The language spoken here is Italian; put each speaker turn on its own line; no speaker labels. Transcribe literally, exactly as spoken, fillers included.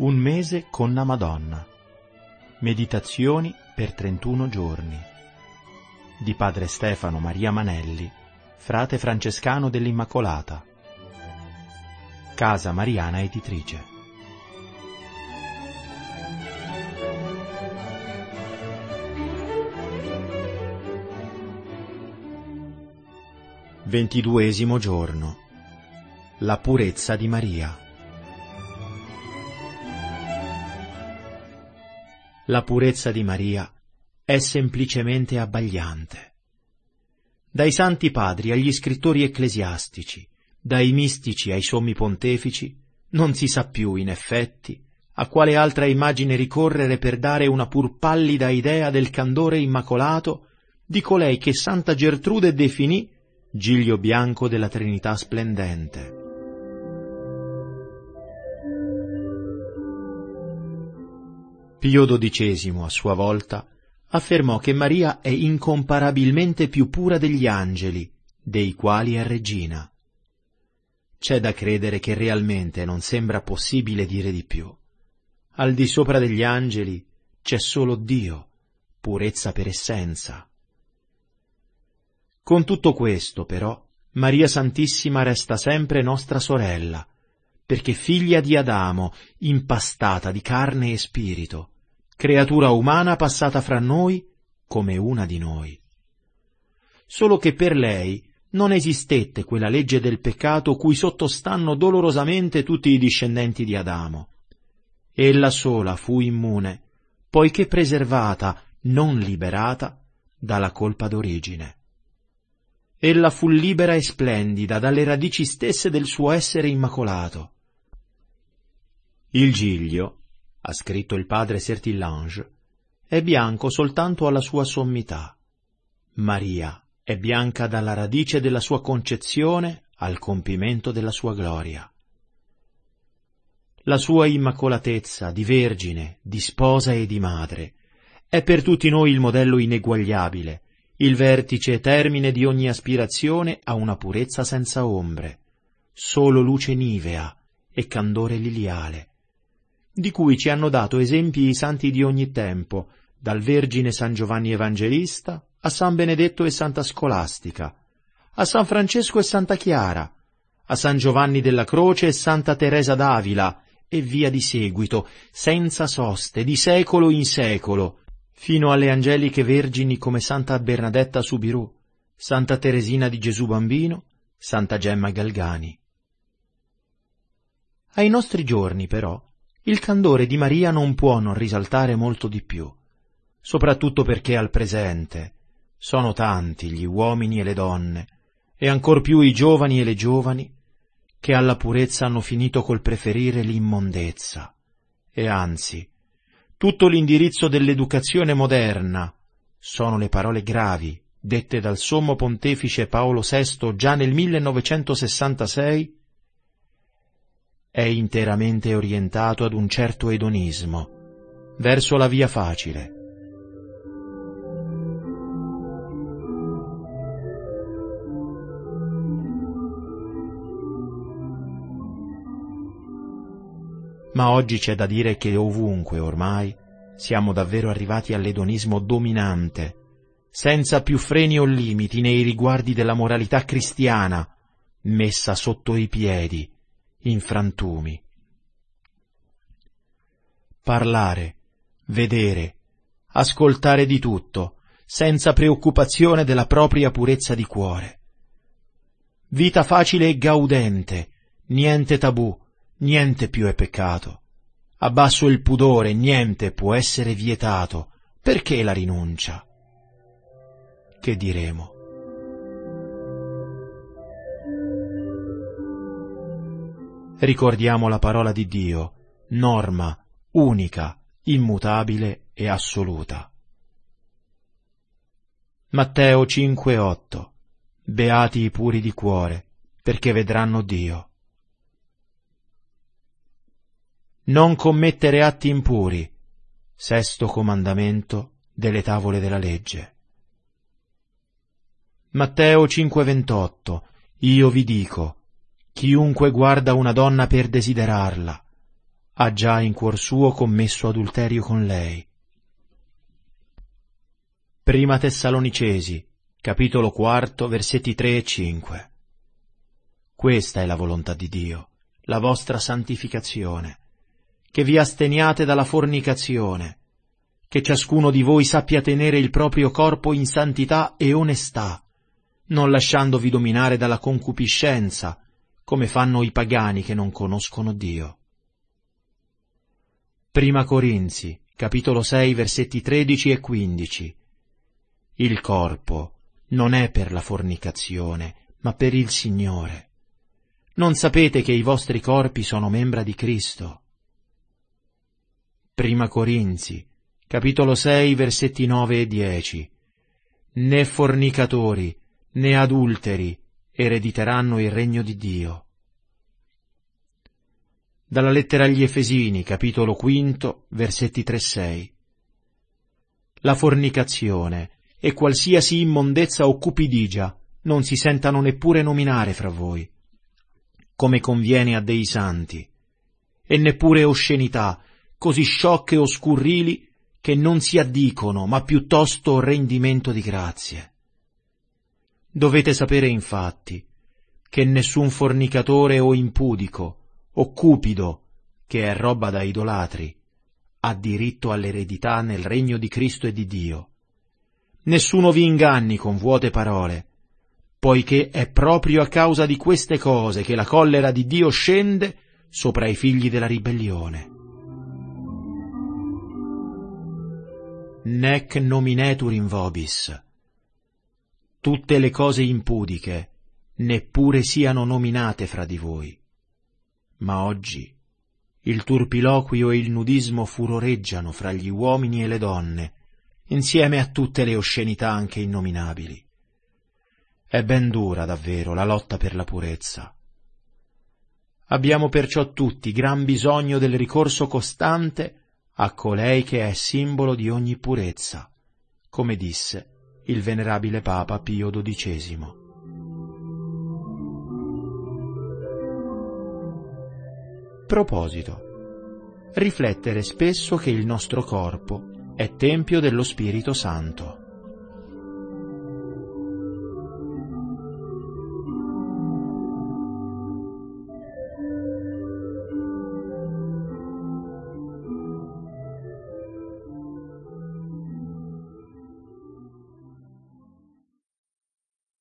Un mese con la Madonna. Meditazioni per trentuno giorni. Di padre Stefano Maria Manelli, frate francescano dell'Immacolata. Casa Mariana Editrice. Ventiduesimo giorno. La purezza di Maria. La purezza di Maria è semplicemente abbagliante. Dai santi padri agli scrittori ecclesiastici, dai mistici ai sommi pontefici, non si sa più, in effetti, a quale altra immagine ricorrere per dare una pur pallida idea del candore immacolato di colei che Santa Gertrude definì giglio bianco della Trinità splendente. Pio dodicesimo, a sua volta, affermò che Maria è incomparabilmente più pura degli angeli, dei quali è regina. C'è da credere che realmente non sembra possibile dire di più. Al di sopra degli angeli c'è solo Dio, purezza per essenza. Con tutto questo, però, Maria Santissima resta sempre nostra sorella, perché figlia di Adamo, impastata di carne e spirito, creatura umana passata fra noi come una di noi. Solo che per lei non esistette quella legge del peccato cui sottostanno dolorosamente tutti i discendenti di Adamo. Ella sola fu immune, poiché preservata, non liberata, dalla colpa d'origine. Ella fu libera e splendida dalle radici stesse del suo essere immacolato. Il giglio, ha scritto il padre Sertillanges, è bianco soltanto alla sua sommità. Maria è bianca dalla radice della sua concezione al compimento della sua gloria. La sua immacolatezza di vergine, di sposa e di madre è per tutti noi il modello ineguagliabile, il vertice e termine di ogni aspirazione a una purezza senza ombre, solo luce nivea e candore liliale, di cui ci hanno dato esempi i santi di ogni tempo, dal Vergine San Giovanni Evangelista a San Benedetto e Santa Scolastica, a San Francesco e Santa Chiara, a San Giovanni della Croce e Santa Teresa d'Avila, e via di seguito, senza soste, di secolo in secolo, fino alle angeliche vergini come Santa Bernadetta Soubirous, Santa Teresina di Gesù Bambino, Santa Gemma Galgani. Ai nostri giorni, però, il candore di Maria non può non risaltare molto di più, soprattutto perché al presente sono tanti gli uomini e le donne, e ancor più i giovani e le giovani, che alla purezza hanno finito col preferire l'immondezza, e anzi, tutto l'indirizzo dell'educazione moderna sono le parole gravi dette dal sommo pontefice Paolo sesto già nel millenovecentosessantasei, è interamente orientato ad un certo edonismo, verso la via facile. Ma oggi c'è da dire che ovunque ormai siamo davvero arrivati all'edonismo dominante, senza più freni o limiti nei riguardi della moralità cristiana, messa sotto i piedi, in frantumi. Parlare, vedere, ascoltare di tutto, senza preoccupazione della propria purezza di cuore. Vita facile e gaudente, niente tabù, niente più è peccato. Abbasso il pudore, niente può essere vietato. Perché la rinuncia? Che diremo? Ricordiamo la parola di Dio, norma, unica, immutabile e assoluta. Matteo cinque otto. Beati i puri di cuore, perché vedranno Dio. Non commettere atti impuri, sesto comandamento delle tavole della legge. Matteo cinque ventotto. Io vi dico, chiunque guarda una donna per desiderarla, ha già in cuor suo commesso adulterio con lei. Prima Tessalonicesi, capitolo quarto, versetti tre e cinque. Questa è la volontà di Dio, la vostra santificazione, che vi asteniate dalla fornicazione, che ciascuno di voi sappia tenere il proprio corpo in santità e onestà, non lasciandovi dominare dalla concupiscenza, come fanno i pagani che non conoscono Dio. Prima Corinzi, capitolo sei, versetti tredici e quindici. Il corpo non è per la fornicazione, ma per il Signore. Non sapete che i vostri corpi sono membra di Cristo? Prima Corinzi, capitolo sei, versetti nove e dieci. Né fornicatori, né adulteri erediteranno il regno di Dio. Dalla lettera agli Efesini, capitolo quinto, versetti tre e sei. La fornicazione e qualsiasi immondezza o cupidigia non si sentano neppure nominare fra voi, come conviene a dei santi, e neppure oscenità, così sciocche o scurrili che non si addicono, ma piuttosto rendimento di grazie. Dovete sapere infatti che nessun fornicatore o impudico o cupido, che è roba da idolatri, ha diritto all'eredità nel regno di Cristo e di Dio. Nessuno vi inganni con vuote parole, poiché è proprio a causa di queste cose che la collera di Dio scende sopra i figli della ribellione. Nec nominetur in vobis. Tutte le cose impudiche neppure siano nominate fra di voi. Ma oggi il turpiloquio e il nudismo furoreggiano fra gli uomini e le donne, insieme a tutte le oscenità anche innominabili. È ben dura davvero la lotta per la purezza. Abbiamo perciò tutti gran bisogno del ricorso costante a colei che è simbolo di ogni purezza, come disse il venerabile Papa Pio dodicesimo. Proposito: riflettere spesso che il nostro corpo è tempio dello Spirito Santo.